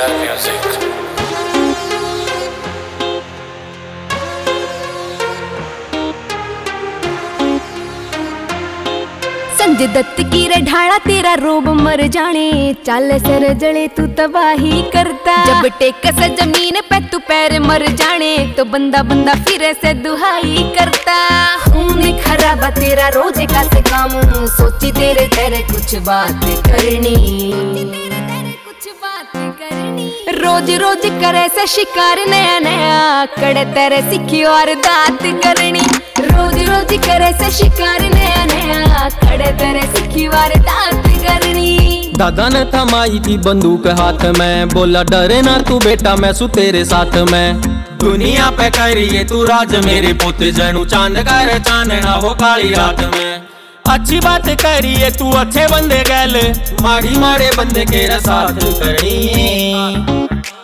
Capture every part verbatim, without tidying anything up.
R music. Sanjay Dutt की रे ढाला तेरा रोब मर जाने, चाल सर जले तू तबाही करता। जब टेक से जमीन पे तू पैर मर जाने, तो बंदा बंदा फिर से दुहाई करता। खून खराबा तेरा रोज का से काम, सोची तेरे तेरे कुछ बात करनी, रोज रोज करे से शिकार नया नया, कड़े तेरे सीखी और दात करनी। रोज रोज करे से शिकार नया नया, कड़े तेरे सीखी और दात करनी। दादा ने थमाई थी बंदूक हाथ में, बोला डरे ना तू बेटा मैं सू तेरे साथ में। दुनिया पे करिए तू राज मेरे पुत्र, जनू चांद कर चांदना हो काली रात में। अच्छी बात करिए तू अच्छे बंदे गैल, माड़ी मारे बंदे के साथ करनी।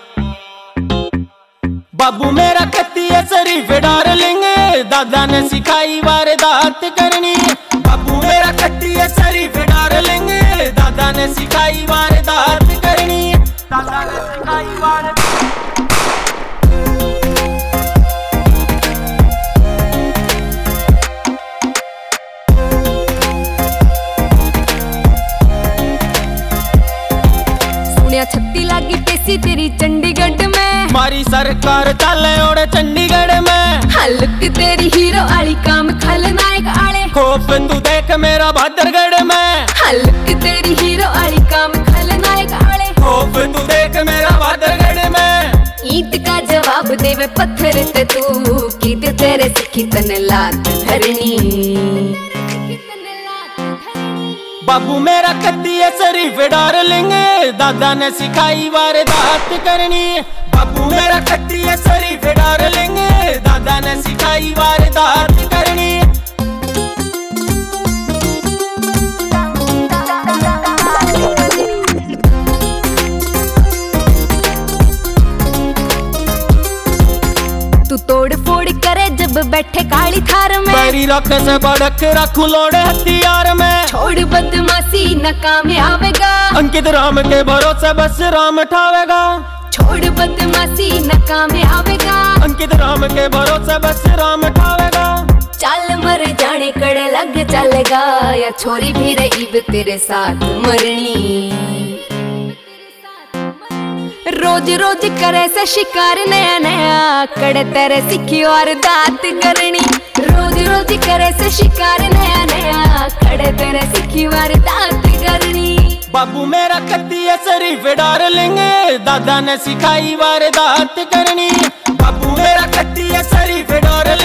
बाबू मेरा कत्ती है शरीफ डार्लिंग, दादा ने सिखाई वारदात करनी। बाबू मेरा कत्ती है शरीफ डार्लिंग, दादा ने सिखाई वारदात करनी। दादा ने सिखाई वारदात। छत्ती लागी पेशी तेरी चंडीगढ़ में, मारी सरकार चले ओड़े चंडीगढ़ में। हल्क तेरी हीरो आली काम खलनायक आले, खौफ तू देख मेरा भादरगढ़ में। हल्क तेरी हीरो आली काम खलनायक आले, खौफ तू देख मेरा भादरगढ़ में। ईंट का जवाब देवे पत्थर ते तू, कीट तेरे सिखी तन लात धरनी। बाबू मेरा कत्ती है शरीफ डार्लिंग, दादा ने सिखाई वारदात करनी। बाबू मेरा कत्ती है शरीफ डार्लिंग, दादा ने सिखाई वारदात करनी। तू तोड़ फोड़ करे जब बैठे काली थार में, बैरी रख से बड़क रखू लोड़े हथियार में। छोड़ बदमाशी न काम आवेगा, अंकित राम के भरोसे बस राम ठावेगा। छोड़ बदमाशी न काम आवेगा, अंकित राम के भरोसे बस राम ठावेगा। चल मर जाने कड़े लग चलेगा, या छोरी भी रही तेरे साथ मरनी। रोज रोज करे से शिकार नया नया, कड़े तेरे सीखी और दात करनी। रोज रोज करे से शिकार नया नया, कड़े तेरे सीखी और दात करनी। बाबू मेरा कत्ती है शरीफ डार्लिंग, दादा ने सिखाई वारदात करनी। बाबू मेरा कत्ती है शरीफ डार्लिंग।